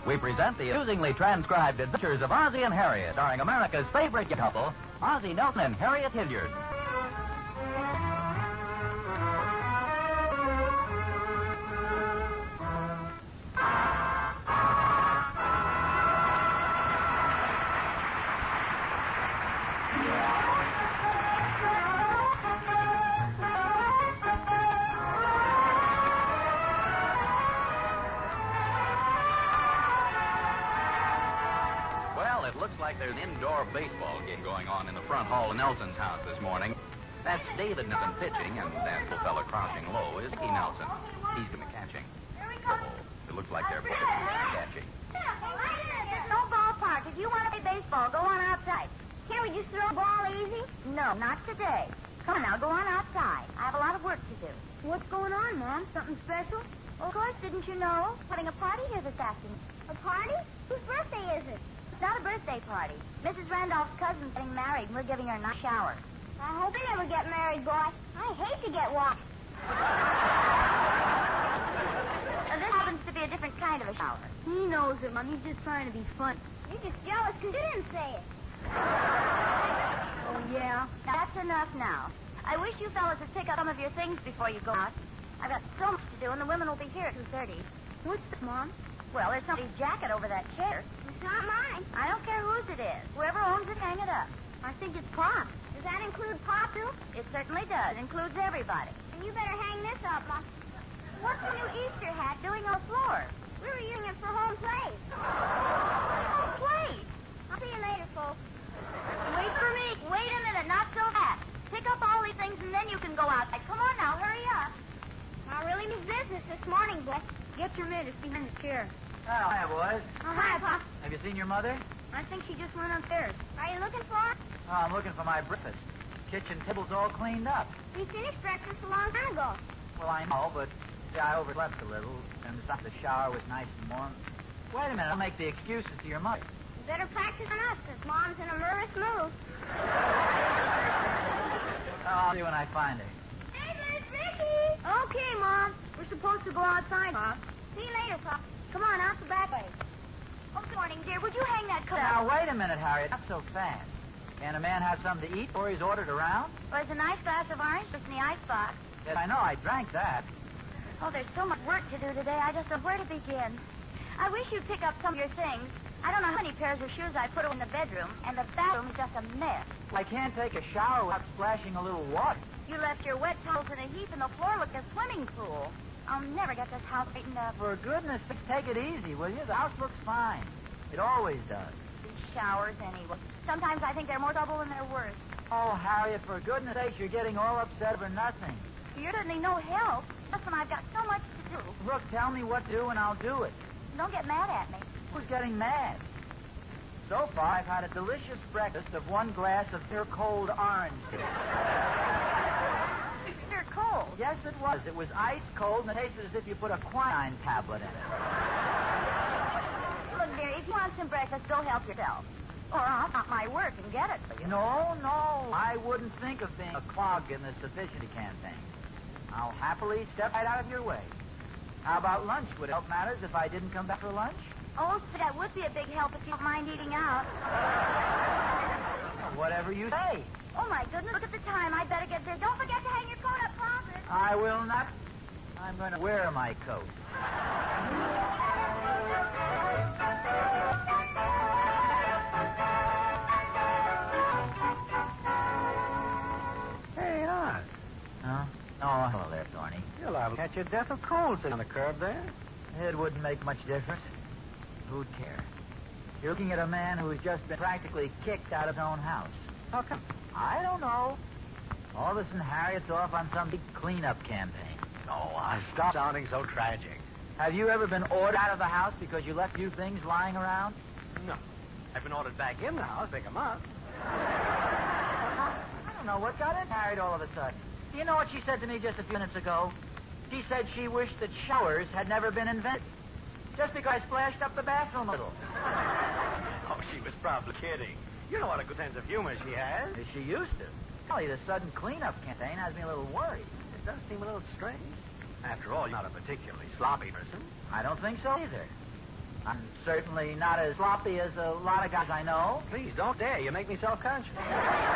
we present the amusingly transcribed adventures of Ozzie and Harriet, starring America's favorite couple, Ozzie Nelson and Harriet Hilliard. Like there's an indoor baseball game going on in the front hall of Nelson's house this morning. That's David Nelson pitching, and that little fella crouching low is Mickey Nelson. He's going to be catching. It looks like they're both catching. There's no ballpark. If you want to play baseball, go on outside. Can't we just throw a ball easy? No, not today. Come on now, go on outside. I have a lot of work to do. What's going on, Mom? Something special? Of course, didn't you know? Putting a party here this afternoon. A party? Whose birthday is it? It's not a birthday party. Mrs. Randolph's cousin's getting married, and we're giving her a nice shower. I hope you never get married, boy. I hate to get washed. This happens to be a different kind of a shower. He knows it, Mom. He's just trying to be fun. You're just jealous because you didn't say it. Oh, yeah? Now, that's enough now. I wish you fellas would pick up some of your things before you go out. I've got so much to do, and the women will be here at 2:30. What's this, Mom? Well, there's somebody's jacket over that chair. It's not mine. I don't care whose it is. Whoever owns it, hang it up. I think it's Pop. Does that include Pop, too? It certainly does. It includes everybody. And you better hang this up, Mom. What's the new Easter hat doing on the floor? We were using it for home plate. Home plate? I'll see you later, folks. Wait for me. Wait a minute, not so fast. Pick up all these things, and then you can go outside. Come on now, hurry up. I really need business this morning, boy. Get your mitt. It's behind the chair. Oh, hi, boys. Oh, hi, Pop. Have you seen your mother? I think she just went upstairs. Are you looking for her? Oh, I'm looking for my breakfast. Kitchen table's all cleaned up. We finished breakfast a long time ago. Well, I know, but I overslept a little, and besides, the shower was nice and warm. Wait a minute, I'll make the excuses to your mother. You better practice on us, because Mom's in a nervous mood. I'll see when I find her. Hey, there's Ricky! Okay, Mom. We're supposed to go outside, Pop. See you later, Pop. Come on, out the back way. Oh, good morning, dear. Would you hang that coat Now, up? wait a minute, Harriet. Not so fast. Can a man have something to eat before he's ordered around? Well, there's a nice glass of orange juice in the icebox. Yes, I know. I drank that. Oh, there's so much work to do today. I just don't know where to begin. I wish you'd pick up some of your things. I don't know how many pairs of shoes I put in the bedroom, and the bathroom is just a mess. Well, I can't take a shower without splashing a little water. You left your wet towels in a heap, and the floor looked a swimming pool. I'll never get this house straightened up. For goodness sake, take it easy, will you? The house looks fine. It always does. These showers, anyway. Sometimes I think they're more trouble than they're worth. Oh, Harriet, for goodness sake, you're getting all upset over nothing. You're certainly no help. Just when I've got so much to do. Look, tell me what to do, and I'll do it. Don't get mad at me. Who's getting mad? So far, I've had a delicious breakfast of one glass of bitter cold orange juice. Bitter cold? Yes, it was. It was ice cold, and it tasted as if you put a quinine tablet in it. Look, dear, if you want some breakfast, go help yourself. Or I'll stop my work and get it for you. No, I wouldn't think of being a clog in the sufficiency campaign. I'll happily step right out of your way. How about lunch? Would it help matters if I didn't come back for lunch? Oh, that would be a big help if you don't mind eating out. Whatever you say. Oh, my goodness, look at the time. I'd better get there. Don't forget to hang your coat up closet. I will not. I'm going to wear my coat. Hey, Oz. Huh? Oh, hello there, Thorny. You're liable to catch your death of cold sitting on the curb there. It wouldn't make much difference. Who'd care? You're looking at a man who's just been practically kicked out of his own house. How come? I don't know. All of a sudden, Harriet's off on some big cleanup campaign. Oh, Oz, stop sounding so tragic. Have you ever been ordered out of the house because you left a few things lying around? No. I've been ordered back in the house, pick 'em up. I don't know what got into Harriet all of a sudden. Do you know what she said to me just a few minutes ago? She said she wished that showers had never been invented. Just because I splashed up the bathroom a little. Oh, she was probably kidding. You know what a good sense of humor she has. She used to. Golly, the sudden cleanup campaign has me a little worried. It does seem a little strange. After all, you're not a particularly sloppy person. I don't think so either. I'm certainly not as sloppy as a lot of guys I know. Please, don't dare. You make me self-conscious. Oh,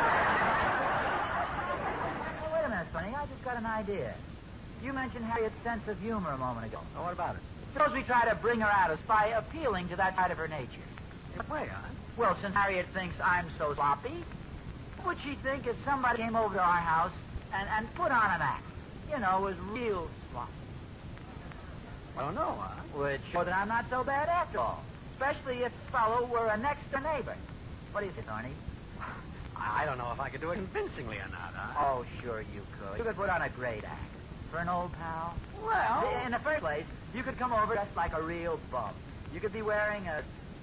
wait a minute, Sonny. I just got an idea. You mentioned Harriet's sense of humor a moment ago. Oh, what about it? Suppose we try to bring her out of us by appealing to that side of her nature. What way, huh? Well, since Harriet thinks I'm so sloppy, what would she think if somebody came over to our house and put on an act? You know, was real sloppy. I don't know, huh? Would show that I'm not so bad after all. Especially if this fellow were a next-door neighbor. What do you say, Thorny? I don't know if I could do it convincingly or not, huh? Oh, sure you could. You could put on a great act. For an old pal. Well... In the first place, you could come over dressed like a real bum. You could be wearing a...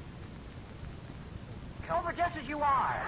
Come over just as you are.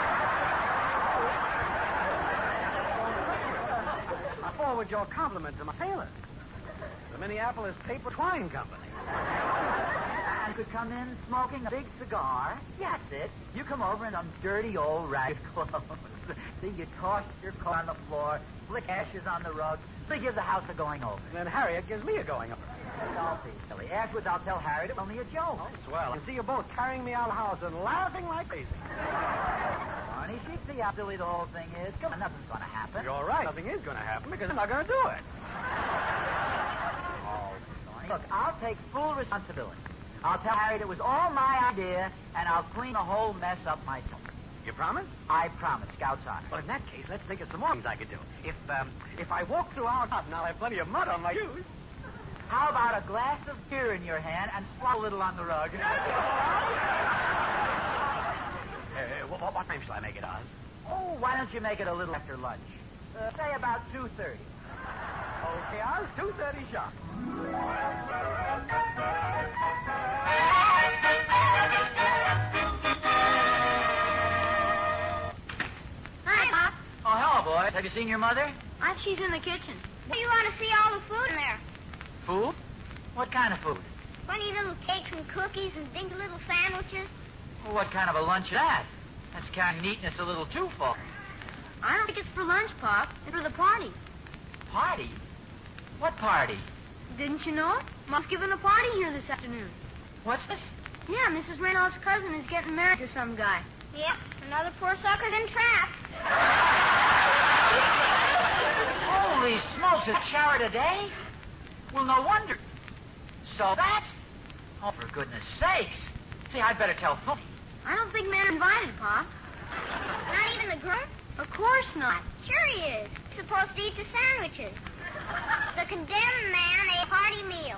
I forward your compliment to my tailor. The Minneapolis Paper Twine Company. And could come in smoking a big cigar. Yes, it. You come over in some dirty old ragged clothes. See, you toss your coat on the floor, flick ashes on the rug. They give the house a going over. And then Harriet gives me a going over. Don't be silly. Afterwards, I'll tell Harriet it was only a joke. Oh, swell. And see you both carrying me out of the house and laughing like crazy. Honey, she'd see how silly the whole thing is. Come on, nothing's going to happen. You're right. Nothing is going to happen because I'm not going to do it. Oh, Sonny. Look, I'll take full responsibility. I'll tell Harriet it was all my idea, and I'll clean the whole mess up myself. You promise? I promise. Scout's honor. Well, in that case, let's think of some more things I could do. If I walk through our house, and I'll have plenty of mud on my shoes. How about a glass of beer in your hand and swallow a little on the rug? What time shall I make it, Oz? Oh, why don't you make it a little after lunch? Say about 2:30. Okay, Oz, 2:30 sharp. Hi, Pop. Oh, hello, boys. Have you seen your mother? She's in the kitchen. You want to see all the food in there? Food? What kind of food? Funny little cakes and cookies and dinky little sandwiches. Well, what kind of a lunch is that? That's kind of neatness a little too full. I don't think it's for lunch, Pop. It's for the party. Party? What party? Didn't you know? Mom's giving a party here this afternoon. What's this? Yeah, Mrs. Reynolds' cousin is getting married to some guy. Yep, another poor sucker been trapped. Holy smokes, it's shower today? Well, no wonder. So that's... Oh, for goodness sakes. See, I'd better tell Tony. I don't think men are invited, Pop. Not even the groom? Of course not. Sure he is. He's supposed to eat the sandwiches. The condemned man ate a hearty meal.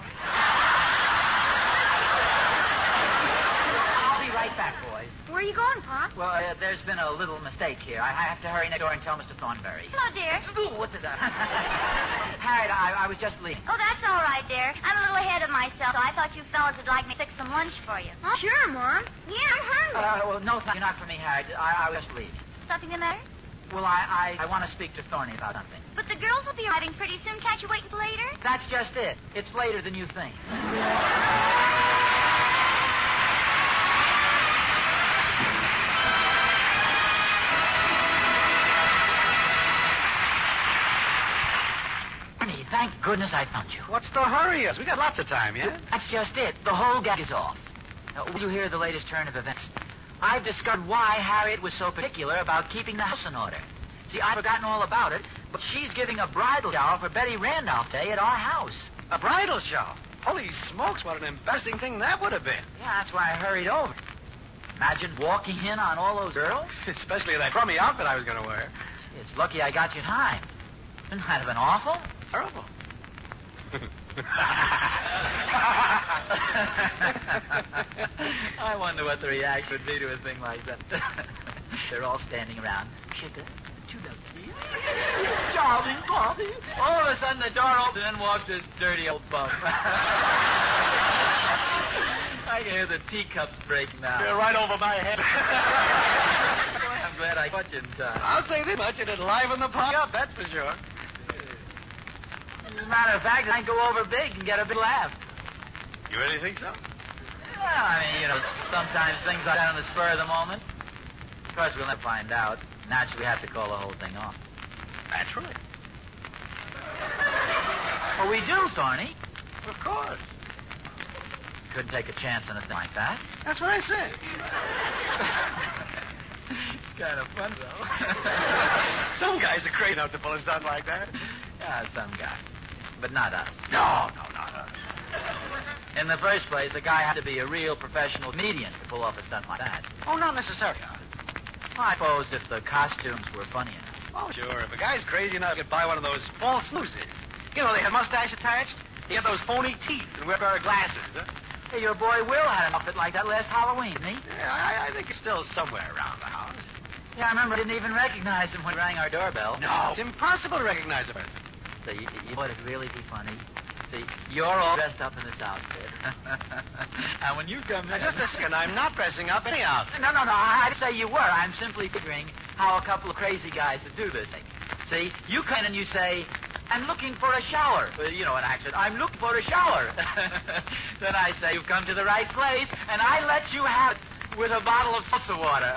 I'll be right back, boys. Where are you going, Pop? Well, there's been a little mistake here. I have to hurry next door and tell Mr. Thornberry. Hello, dear. Ooh, what's it? Harriet, I was just leaving. Oh, that's all right, dear. I'm a little ahead of myself, so I thought you fellas would like me to fix some lunch for you. Oh, sure, Mom. Yeah, I'm hungry. Well, no, thank you, not for me, Harriet. I was just leaving. Something the matter? Well, I want to speak to Thorny about something. But the girls will be arriving pretty soon. Can't you wait until later? That's just it. It's later than you think. Thorny, thank goodness I found you. What's the hurry? Yes, we got lots of time, yeah? That's just it. The whole gag is off. Will you hear the latest turn of events? I've discovered why Harriet was so particular about keeping the house in order. See, I've forgotten all about it, but she's giving a bridal shower for Betty Randolph Day at our house. A bridal shower? Holy smokes, what an embarrassing thing that would have been. Yeah, that's why I hurried over. Imagine walking in on all those girls. Especially that crummy outfit I was going to wear. It's lucky I got you time. Wouldn't that have been awful? Terrible. I wonder what the reaction would be to a thing like that. They're all standing around. Sugar, two milky. Darling, darling. All of a sudden the door opens and in walks this dirty old bum. I can hear the teacups break now. You're right over my head. I'm glad I caught you in time. I'll say this much, it'd liven the party up, that's for sure. As a matter of fact, I can go over big and get a big laugh. You really think so? Well, I mean, sometimes things like that on the spur of the moment. Of course, we'll never find out. Naturally, we have to call the whole thing off. Naturally. Well, we do, Thorny. Of course. couldn't take a chance on a thing like that. That's what I said. It's kind of fun, though. Some guys are crazy enough to pull a stunt like that. Yeah, some guys. But not us. No, not us. In the first place, a guy had to be a real professional comedian to pull off a stunt like that. Oh, not necessarily. Well, I suppose if the costumes were funny enough. Oh, sure. If a guy's crazy enough, he could buy one of those false noses. You know, they have mustache attached. He had those phony teeth and wear a pair of glasses. Huh? Hey, your boy Will had an outfit like that last Halloween, didn't he? Yeah, I think it's still somewhere around the house. Yeah, I remember I didn't even recognize him when he rang our doorbell. No, it's impossible to recognize a person. So you would it really be funny? See, you're all dressed up in this outfit. And when you come in... Now, just a second. I'm not dressing up any outfit. No, I didn't say you were. I'm simply figuring how a couple of crazy guys would do this thing. See, you come in and you say, I'm looking for a shower. You know, an accent. I'm looking for a shower. Then I say, you've come to the right place, and I let you have it with a bottle of seltzer water.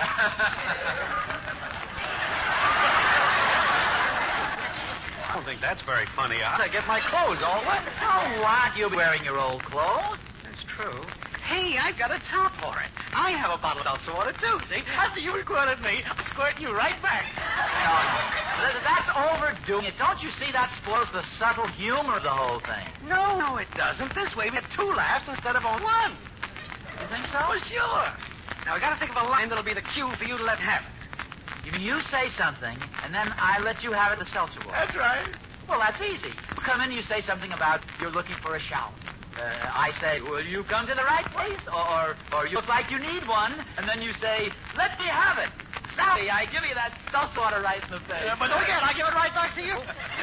I don't think that's very funny. I get my clothes all wet. So what? You'll be wearing your old clothes. That's true. Hey, I've got a top for it. I have a bottle of seltzer water, too, see? After you squirted me, I'm squirting you right back. No. That's overdoing it. Don't you see that spoils the subtle humor of the whole thing? No, it doesn't. This way we get 2 laughs instead of only 1. You think so? Oh, sure. Now, we got to think of a line that'll be the cue for you to let happen. You mean you say something, and then I let you have it the seltzer water? That's right. Well, that's easy. You come in, you say something about you're looking for a shower. I say, well, you come to the right place, or you look like you need one, and then you say, let me have it. Sally, I give you that seltzer water right in the face. But again, I give it right back to you.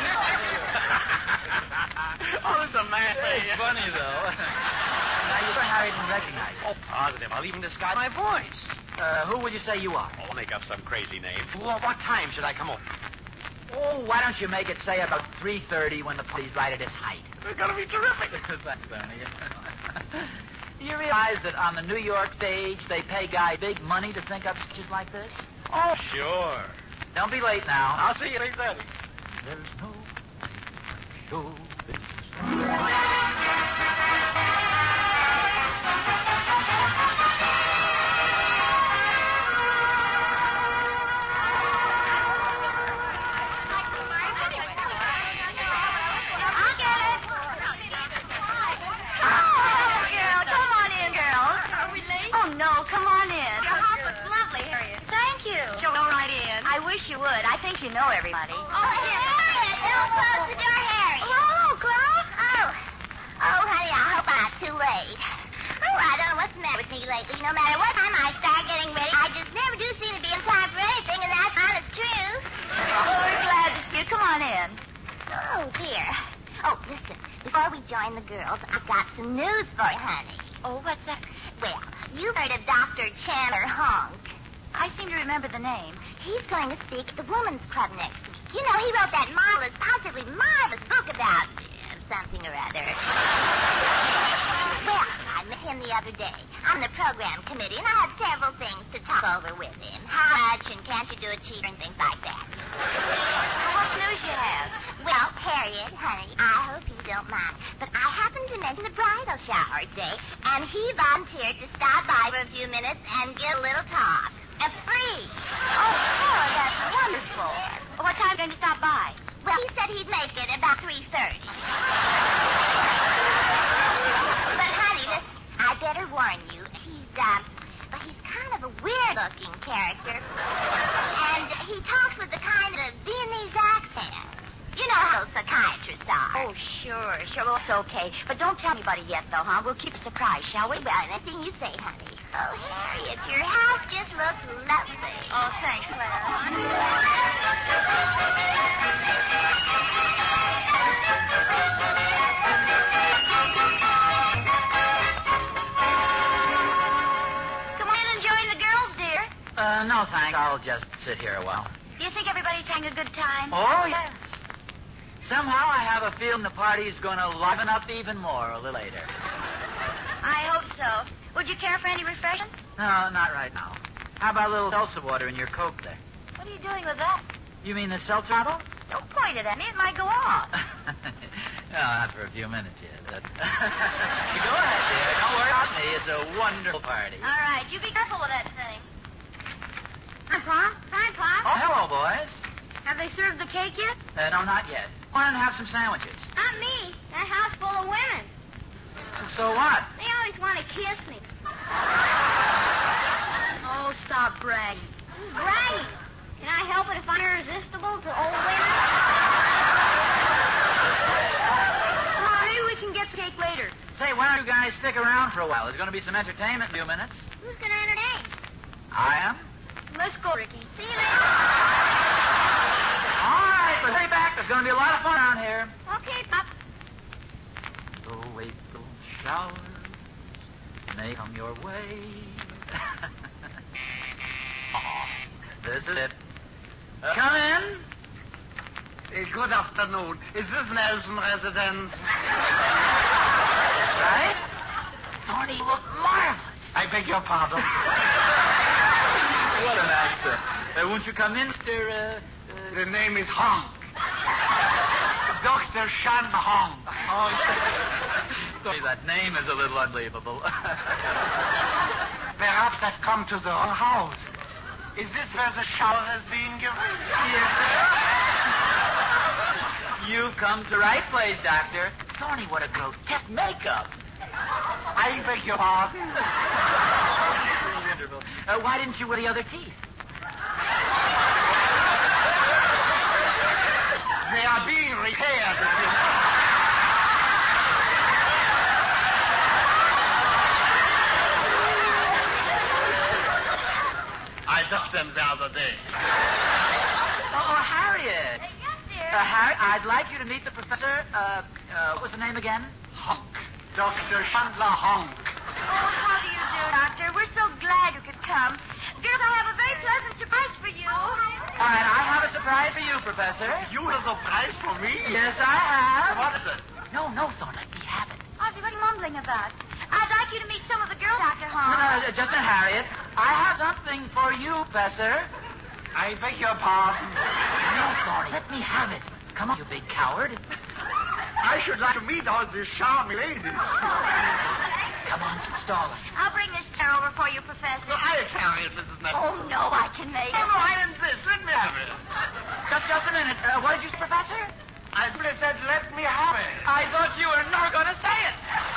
Oh, this is a man. It's funny, though. Now, you're sure Harry didn't recognize you. Oh, positive. I'll even disguise my voice. Who would you say you are? Oh, I'll make up some crazy name. Well, what time should I come over? Oh, why don't you make it, say, about 3:30 when the party's right at its height? It's going to be terrific. That's funny. Do you realize that on the New York stage, they pay guys big money to think up sketches like this? Oh, sure. Don't be late now. I'll see you at 8:30. There's no show business. You would. I think you know everybody. Oh, Harriet! Don't close the door, Harriet. Hello, Clara. Oh, honey, I hope I'm not too late. Oh, I don't know what's the matter with me lately. No matter what time I start getting ready, I just never do seem to be in time for anything, and that's honest truth. Well, we're glad to see you. Come on in. Oh, dear. Oh, listen. Before we join the girls, I've got some news for you, honey. Oh, what's that? Well, you've heard of Dr. Chandler Honk. I seem to remember the name. He's going to speak at the Women's Club next week. You know, he wrote that marvelous, positively marvelous book about something or other. Well, I met him the other day on the program committee, and I had several things to talk over with him. How much, and can't you do it cheaper, and things like that. Well, what news you have? Well, Harriet, honey, I hope you don't mind, but I happened to mention the bridal shower today, and he volunteered to stop by for a few minutes and get a little talk. And free. Oh, Clara, that's wonderful. What time are you going to stop by? Well, he said he'd make it about 3:30. But, honey, listen, I better warn you. He's kind of a weird-looking character. And he talks with the kind of Viennese accent. You know how psychiatrists are. Oh, sure. Well, it's okay. But don't tell anybody yet, though, huh? We'll keep a surprise, shall we? Well, anything you say, honey. Oh, Harriet, your house just looks lovely. Oh, thanks, Clara. Come on in and join the girls, dear. No, thanks. I'll just sit here a while. Do you think everybody's having a good time? Oh, yes. Somehow I have a feeling the party's going to liven up even more a little later. I hope so. Would you care for any refreshments? No, not right now. How about a little seltzer water in your Coke there? What are you doing with that? You mean the seltzer bottle? Don't point it at me. It might go off. No, not for a few minutes yet. Go ahead, dear. Don't worry about me. It's a wonderful party. All right, you be careful with that thing. Hi, Pa. Hi, Pa. Oh, hello, boys. Have they served the cake yet? No, not yet. Why don't have some sandwiches? Not me. That house full of women. So what? They always want to kiss me. Oh, stop bragging. Who's bragging? Can I help it if I'm irresistible to old women? Come on, maybe we can get some cake later. Say, why don't you guys stick around for a while? There's going to be some entertainment in a few minutes. Who's going to entertain? I am. Let's go, Ricky. See you later. All right, but hurry back. There's going to be a lot of fun around here. Okay, Pop. The Waco showers may come your way. This is it. Come in. Good afternoon. Is this Nelson residence? That's right. Thorny, you look marvelous. I beg your pardon. What an accent. Won't you come in, Mr. The name is Honk. Dr. Shan Honk. Sorry, that name is a little unbelievable. Perhaps I've come to the wrong house. Is this where the shower is being given? Yes, sir. You've come to the right place, Doctor. Thorny, what a grotesque makeup. I beg your pardon. Wonderful. Why didn't you wear the other teeth? They are being repaired. I took them the other day. Oh, Harriet. Yes, dear. Harriet, I'd like you to meet the professor. What was the name again? Honk. Dr. Chandler Honk. Oh, how do you do, Doctor? We're so glad you could come. Girls, I have a very pleasant surprise for you. All right, I have a surprise for you, Professor. You have a surprise for me? Yes, I have. What is it? No, Thorny, let me have it. Ozzy, what are you mumbling about? I'd like you to meet some of the girls, Dr. Holmes. No, Justin, Harriet, I have something for you, Professor. I beg your pardon. No, Thorny, let me have it. Come on, you big coward. I should like to meet all these charming ladies. Come on, stall it. I'll bring this chair over for you, Professor. No, I'll carry it, Mrs. Nelson. Oh, no, I can make No, it. I insist. Let me have it. Just a minute. What did you say, Professor? I simply said, let me have it. I thought you were never going to say it.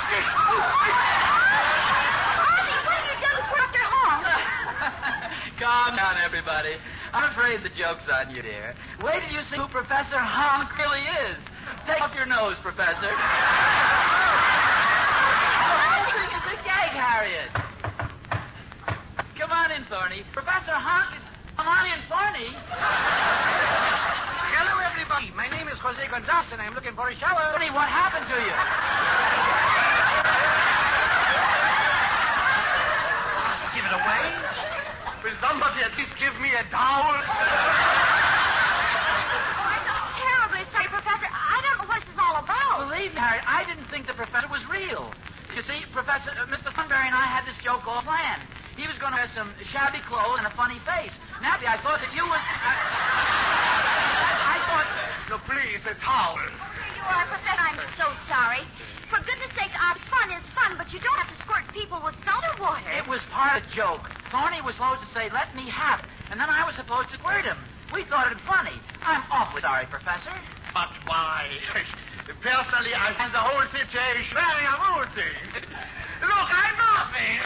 Ozzy, what have you done to Dr. Holmes? Calm down, everybody. I'm afraid the joke's on you, dear. Wait till you see who Professor Honk really is. Take off your nose, Professor. It's a gag, Harriet. Come on in, Thorny. Professor Honk is... Come on in, Thorny. Hello, everybody. My name is Jose Gonzalez, and I'm looking for a shower. Thorny, what happened to you? Just give it away. Will somebody at least give me a towel? I'm terribly sorry, Professor. I don't know what this is all about. Believe me, Harriet, I didn't think the professor was real. You see, Professor, Mr. Thunberry and I had this joke all planned. He was going to wear some shabby clothes and a funny face. Naturally, I thought that you would... I thought... No, please, a towel. Here you are, Professor. I'm so sorry. For goodness sakes, fun is fun, but you don't have to squirt people with seltzer water. It was part of the joke. Thorny was supposed to say, let me have it. And then I was supposed to squirt him. We thought it funny. I'm awfully sorry, Professor. But why? Personally, I find the whole situation very amusing. Look, I'm laughing.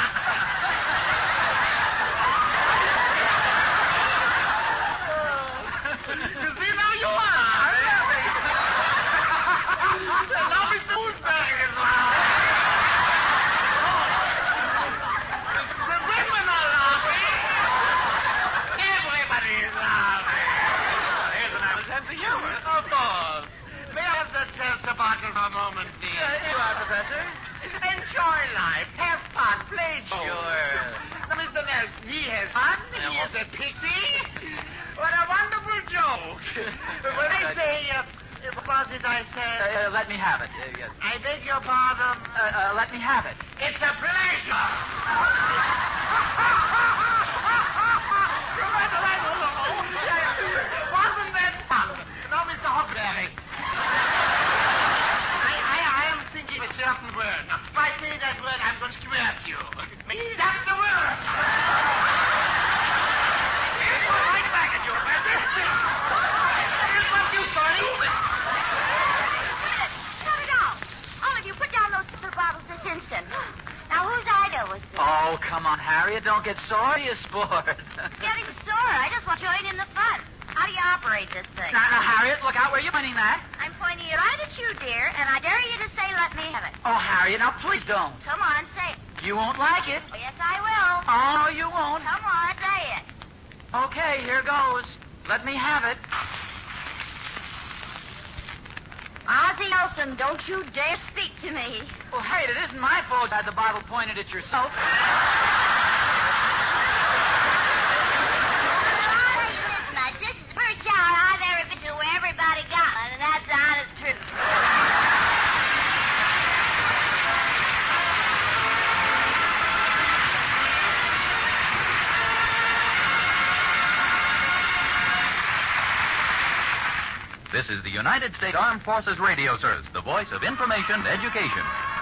You see, now you are. I'm laughing. And now Mr. Gooseberry is laughing. The women are laughing. Everybody is laughing. Here's another sense of humor. Of course. May I have that seltzer bottle for a moment, dear? Here you are, Professor. Enjoy life. Have fun. Play joke. Sure. Now, Mr. Nelson, he has fun. He is a pixie. What a wonderful joke. When I say, what was it I said? Let me have it. Yes. I beg your pardon. Let me have it. It's a pleasure. Wasn't that fun? Now, Mr. Huckberry. certain word. Now, if I say that word, I'm going to swear at you. That's the word. Here's right back at you, Master. Here's what you started. Cut it off. All of you, put down those silver bottles this instant. Now, whose idea was this? Oh, come on, Harriet. Don't get sore, you sport. It's getting sore. I just want to join in the fun. How do you operate this thing? Now, Harriet, look out. Where are you pointing that? I'm pointing it right at you, dear, and I dare you to say, let me have it. Oh, Harriet, now please don't. Come on, say it. You won't like it. Oh, yes, I will. Oh, no, you won't. Come on, say it. Okay, here goes. Let me have it. Ozzie Nelson, don't you dare speak to me. Well, Harriet, it isn't my fault you had the bottle pointed at yourself. This is the first shower I've ever been to where everybody got one, and that's the honest truth. This is the United States Armed Forces Radio Service, the voice of information and education.